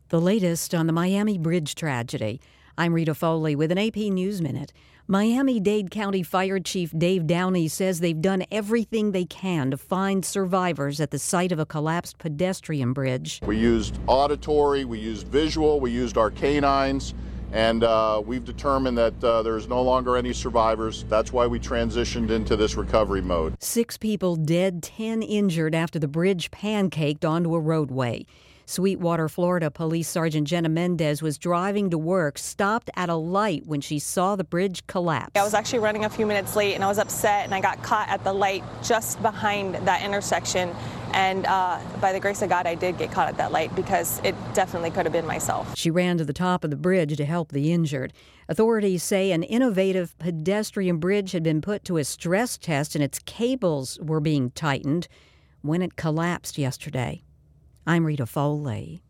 The latest on the Miami Bridge tragedy. I'm Rita Foley with an AP News Minute. Miami-Dade County Fire Chief Dave Downey says they've done everything they can to find survivors at the site of a collapsed pedestrian bridge. We used auditory, we used visual, we used our canines, and we've determined that there's no longer any survivors. That's why we transitioned into this recovery mode. 6 people dead, 10 injured after the bridge pancaked onto a roadway. Sweetwater, Florida Police Sergeant Jenna Mendez was driving to work, stopped at a light when she saw the bridge collapse. I was actually running a few minutes late and I was upset and I got caught at the light just behind that intersection. And by the grace of God, I did get caught at that light because it definitely could have been myself. She ran to the top of the bridge to help the injured. Authorities say an innovative pedestrian bridge had been put to a stress test and its cables were being tightened when it collapsed yesterday. I'm Rita Foley.